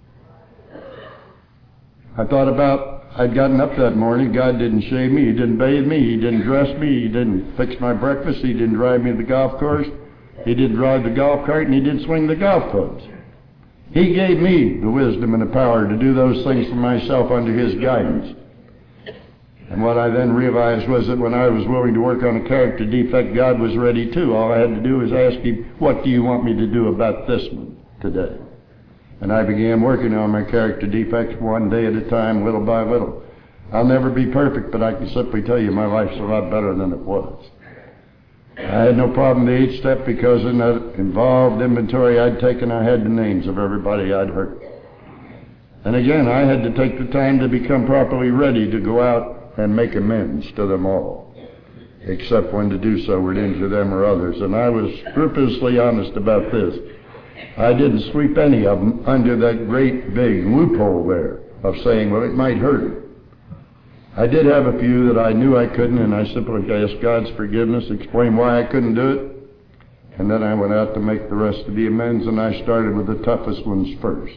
I thought about, I'd gotten up that morning, God didn't shave me, He didn't bathe me, He didn't dress me, He didn't fix my breakfast, He didn't drive me to the golf course, He didn't drive the golf cart, and He didn't swing the golf clubs. He gave me the wisdom and the power to do those things for myself under His guidance. And what I then realized was that when I was willing to work on a character defect, God was ready too. All I had to do was ask Him, what do you want me to do about this one today? And I began working on my character defects one day at a time, little by little. I'll never be perfect, but I can simply tell you my life's a lot better than it was. I had no problem with the 8th step because in that involved inventory I'd taken, I had the names of everybody I'd hurt. And again, I had to take the time to become properly ready to go out and make amends to them all, except when to do so would injure them or others. And I was scrupulously honest about this. I didn't sweep any of them under that great big loophole there of saying, well, it might hurt. I did have a few that I knew I couldn't, and I simply asked God's forgiveness, explained why I couldn't do it, and then I went out to make the rest of the amends, and I started with the toughest ones first.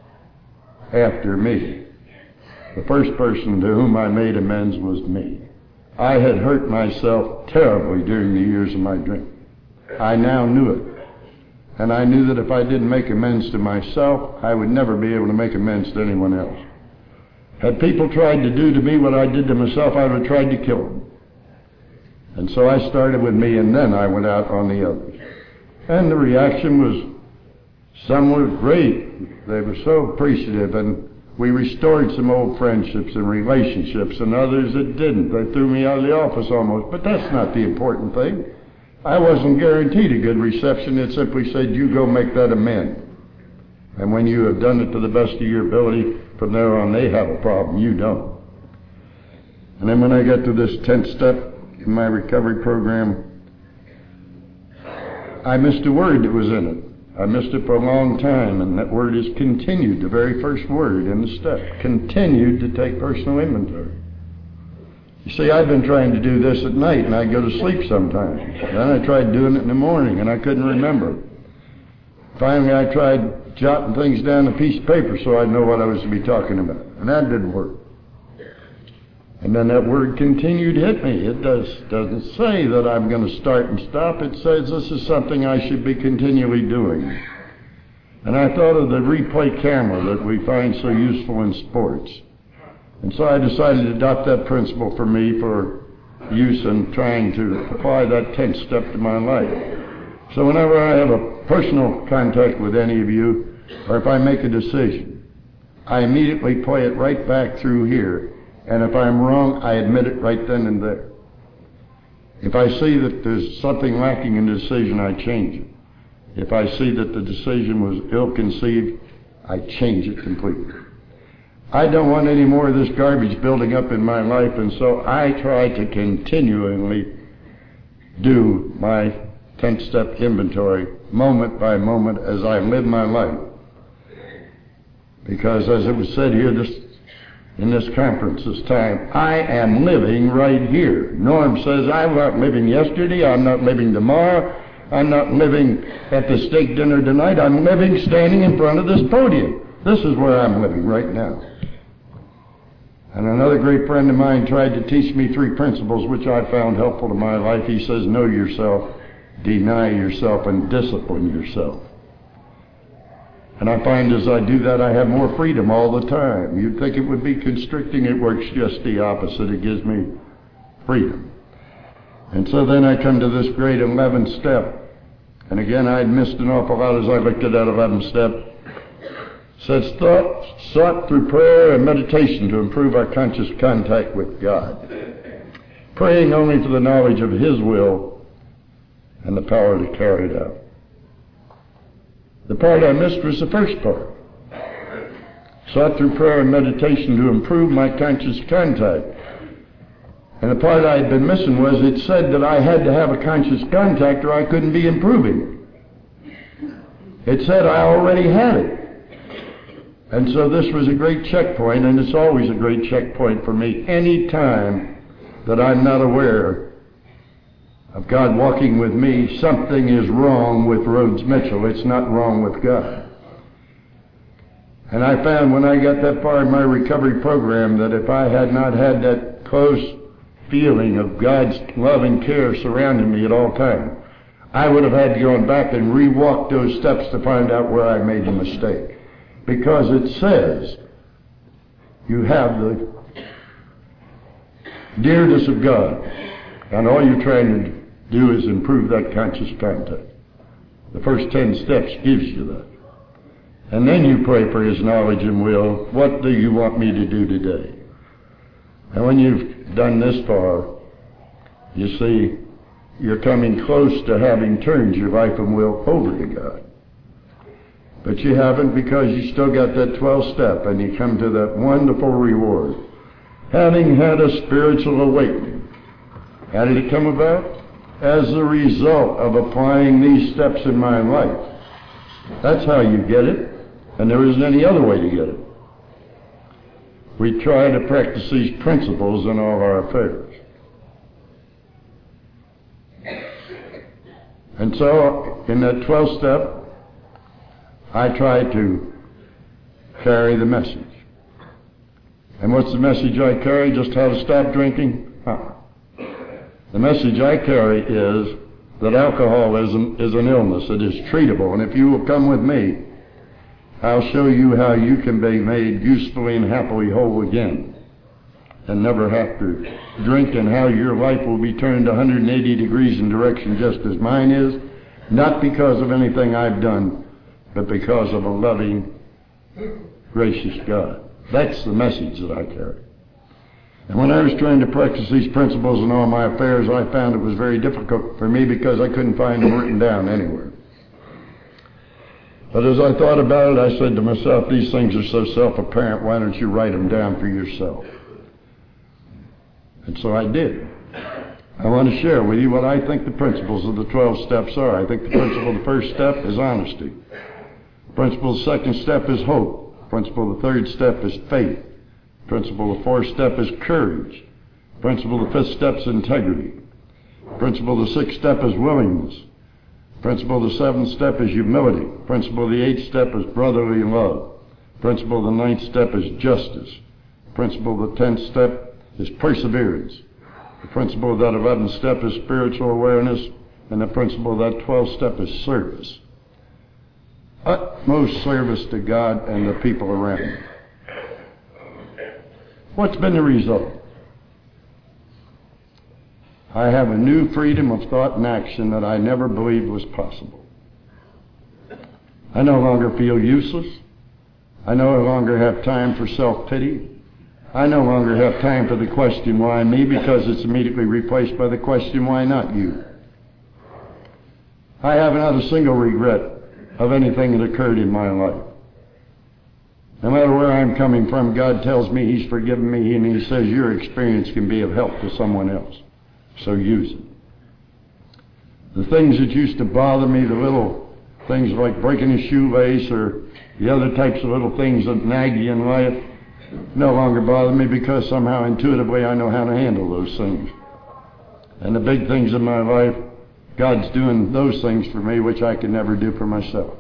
After me. The first person to whom I made amends was me. I had hurt myself terribly during the years of my drink. I now knew it. And I knew that if I didn't make amends to myself, I would never be able to make amends to anyone else. Had people tried to do to me what I did to myself, I would have tried to kill them. And so I started with me, and then I went out on the others. And the reaction was, some were great. They were so appreciative, and we restored some old friendships and relationships, and others that didn't. They threw me out of the office almost, but that's not the important thing. I wasn't guaranteed a good reception. It simply said, you go make that amend. And when you have done it to the best of your ability, from there on they have a problem, you don't. And then when I got to this 10th step in my recovery program, I missed a word that was in it. I missed it for a long time, and that word is continued, the very first word in the step. Continued to take personal inventory. You see, I've been trying to do this at night, and I'd go to sleep sometimes. Then I tried doing it in the morning, and I couldn't remember. Finally, I tried jotting things down on a piece of paper so I'd know what I was to be talking about, and that didn't work. And then that word continued hit me. It doesn't say that I'm going to start and stop. It says this is something I should be continually doing. And I thought of the replay camera that we find so useful in sports. And so I decided to adopt that principle for me for use in trying to apply that 10th step to my life. So whenever I have a personal contact with any of you, or if I make a decision, I immediately play it right back through here. And if I'm wrong, I admit it right then and there. If I see that there's something lacking in the decision, I change it. If I see that the decision was ill-conceived, I change it completely. I don't want any more of this garbage building up in my life, and so I try to continually do my 10th step inventory moment by moment as I live my life. Because as it was said here in this conference this time, I am living right here. Norm says, I'm not living yesterday, I'm not living tomorrow, I'm not living at the steak dinner tonight, I'm living standing in front of this podium. This is where I'm living right now. And another great friend of mine tried to teach me 3 principles which I found helpful to my life. He says, know yourself, deny yourself, and discipline yourself. And I find as I do that, I have more freedom all the time. You'd think it would be constricting. It works just the opposite. It gives me freedom. And so then I come to this great 11th step. And again, I'd missed an awful lot as I looked at that 11th step. It says, thought sought through prayer and meditation to improve our conscious contact with God. Praying only for the knowledge of His will and the power to carry it out. The part I missed was the first part. Sought through prayer and meditation to improve my conscious contact. And the part I had been missing was it said that I had to have a conscious contact or I couldn't be improving. It said I already had it. And so this was a great checkpoint, and it's always a great checkpoint for me any time that I'm not aware of God walking with me. Something is wrong with Rhodes Mitchell. It's not wrong with God. And I found when I got that far in my recovery program that if I had not had that close feeling of God's love and care surrounding me at all times, I would have had to go back and re-walk those steps to find out where I made the mistake. Because it says you have the dearness of God, and all you're trying to do is improve that conscious contact. The first 10 steps gives you that. And then you pray for His knowledge and will. What do you want me to do today? And when you've done this far, you see, you're coming close to having turned your life and will over to God. But you haven't, because you still got that 12th step, and you come to that wonderful reward. Having had a spiritual awakening. How did it come about? As a result of applying these steps in my life. That's how you get it, and there isn't any other way to get it. We try to practice these principles in all our affairs. And so, in that 12th step, I try to carry the message. And what's the message I carry? Just how to stop drinking? The message I carry is that alcoholism is an illness. It is treatable, and if you will come with me, I'll show you how you can be made usefully and happily whole again and never have to drink, and how your life will be turned 180 degrees in direction just as mine is, not because of anything I've done, but because of a loving, gracious God. That's the message that I carry. And when I was trying to practice these principles in all my affairs, I found it was very difficult for me because I couldn't find them written down anywhere. But as I thought about it, I said to myself, these things are so self-apparent, why don't you write them down for yourself? And so I did. I want to share with you what I think the principles of the 12 steps are. I think the principle of the first step is honesty. Principle of the second step is hope. Principle of the third step is faith. Principle of the fourth step is courage. Principle of the fifth step is integrity. Principle of the sixth step is willingness. Principle of the seventh step is humility. Principle of the eighth step is brotherly love. Principle of the ninth step is justice. Principle of the 10th step is perseverance. The principle of that 11th step is spiritual awareness, and the principle of that 12th step is service. Utmost service to God and the people around you. What's been the result? I have a new freedom of thought and action that I never believed was possible. I no longer feel useless. I no longer have time for self-pity. I no longer have time for the question, why me, because it's immediately replaced by the question, why not you? I have not a single regret of anything that occurred in my life. No matter where I'm coming from, God tells me He's forgiven me, and He says your experience can be of help to someone else. So use it. The things that used to bother me, the little things like breaking a shoelace or the other types of little things that nag you in life, no longer bother me because somehow intuitively I know how to handle those things. And the big things in my life, God's doing those things for me which I can never do for myself.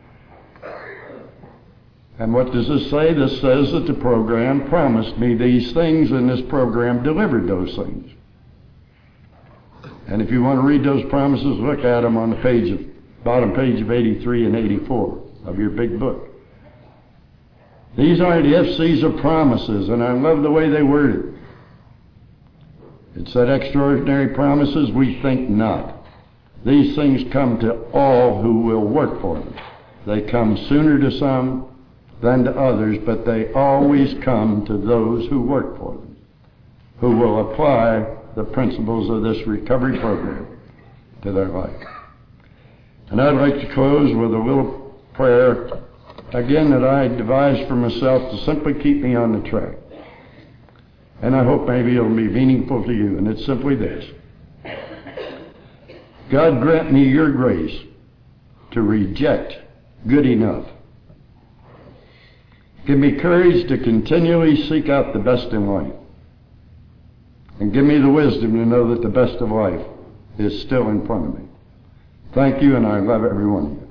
And what does this say? This says that the program promised me these things, and this program delivered those things. And if you want to read those promises, look at them on the bottom page of 83 and 84 of your big book. These aren't ifs, these are promises, and I love the way they word it. It said extraordinary promises, we think not. These things come to all who will work for them. They come sooner to some than to others, but they always come to those who work for them, who will apply the principles of this recovery program to their life. And I'd like to close with a little prayer, again, that I devised for myself to simply keep me on the track. And I hope maybe it'll be meaningful to you, and it's simply this. God grant me your grace to reject good enough. Give me courage to continually seek out the best in life. And give me the wisdom to know that the best of life is still in front of me. Thank you, and I love every one of you.